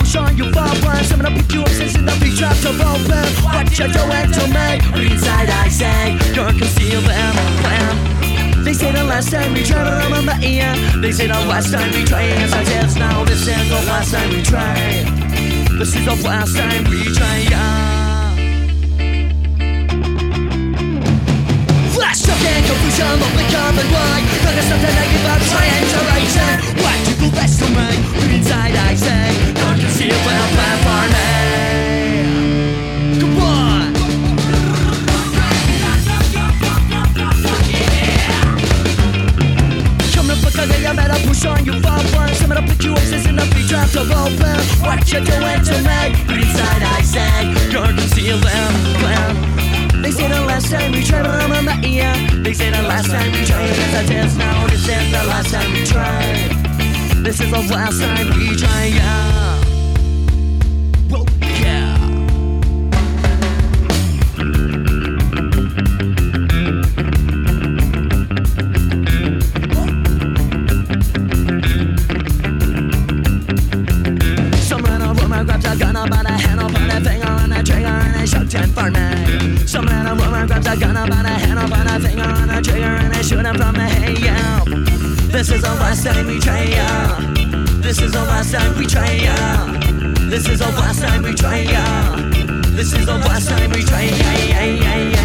push on you forward. I'm gonna pick you up since the beat drops are open. What you're doing to me, but inside I say you're concealing plan. They say the last time we tried, but I'm on my ear. They say the last time we tried, yes I did. Now this is the last time we tried. This is the last time we try, yeah. Flash talk and confusion, but we come and why. There's something I give up, trying to write it. What you do best to me, but inside I say don't you see a well plan for me. Come on. Come and fuck again, I better push on you forward. I'm gonna pick you up since the beat drops are open. What you doing to me, but inside I say you're concealing plan. They say the last time we tried, but I'm on my ear. They say the last time we tried, yes I did. Now this is the last time we tried. This is the last time we try, yeah. Whoa, yeah. Some little woman grabs a gun up on a handle, put a finger on the trigger and they shouting for me. Some little woman grabs a gun up on a handle, put a finger on the trigger and they shooting from me, hey, yeah. This is the last time we try, yeah. This is the last time we try, yeah. This is the last time we try, yeah. This is the last time we try, yeah, yeah, yeah, yeah.